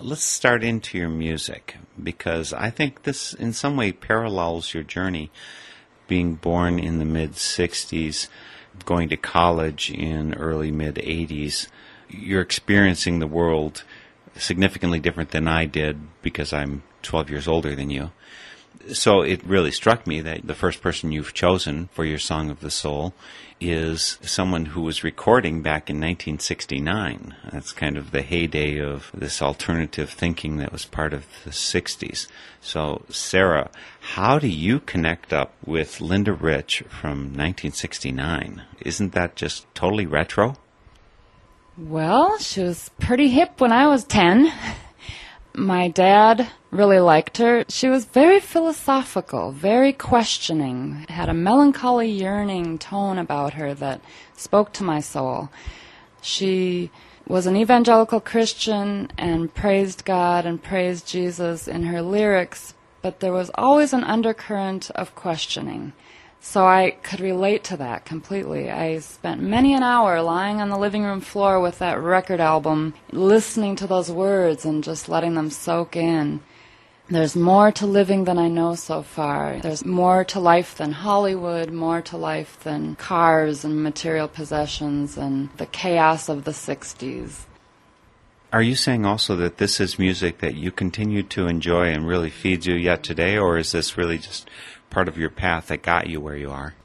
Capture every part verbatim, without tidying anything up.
let's start into your music, because I think this in some way parallels your journey, being born in the mid-sixties, going to college in early mid-eighties. You're experiencing the world significantly different than I did because I'm twelve years older than you. So it really struck me that the first person you've chosen for your Song of the Soul is someone who was recording back in nineteen sixty-nine. That's kind of the heyday of this alternative thinking that was part of the sixties. So, Sarah, how do you connect up with Linda Rich from nineteen sixty-nine? Isn't that just totally retro? Well, she was pretty hip when I was ten. My dad really liked her. She was very philosophical, very questioning, had a melancholy, yearning tone about her that spoke to my soul. She was an evangelical Christian and praised God and praised Jesus in her lyrics, but there was always an undercurrent of questioning. So I could relate to that completely. I spent many an hour lying on the living room floor with that record album, listening to those words and just letting them soak in. There's more to living than I know so far. There's more to life than Hollywood, more to life than cars and material possessions and the chaos of the sixties. Are you saying also that this is music that you continue to enjoy and really feeds you yet today, or is this really just part of your path that got you where you are?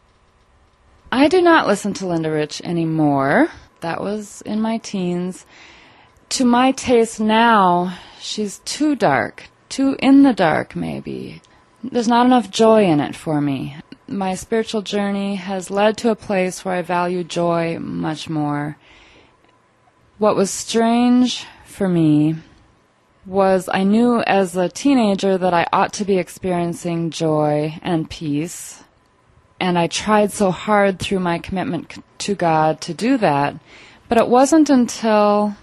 I do not listen to Linda Rich anymore. That was in my teens. To my taste now, she's too dark, too in the dark maybe. There's not enough joy in it for me. My spiritual journey has led to a place where I value joy much more. What was strange for me was I knew as a teenager that I ought to be experiencing joy and peace, and I tried so hard through my commitment to God to do that, but it wasn't until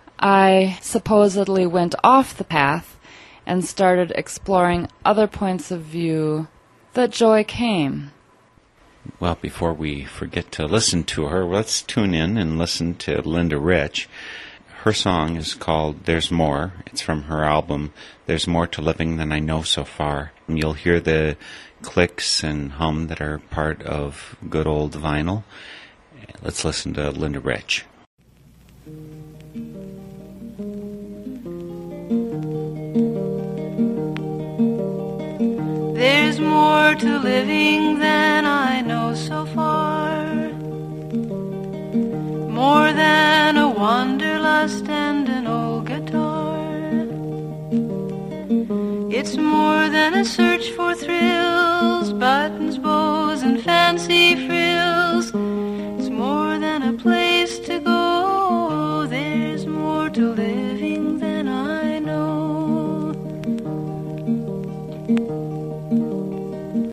I supposedly went off the path and started exploring other points of view that joy came. Well, before we forget to listen to her, let's tune in and listen to Linda Rich. Her song is called There's More. It's from her album, There's More to Living Than I Know So Far. And you'll hear the clicks and hum that are part of good old vinyl. Let's listen to Linda Rich. There's more to living than I know so far, more than a wanderlust and an old guitar. It's more than a search for thrills, buttons, bows, and fancy frills. It's more than a place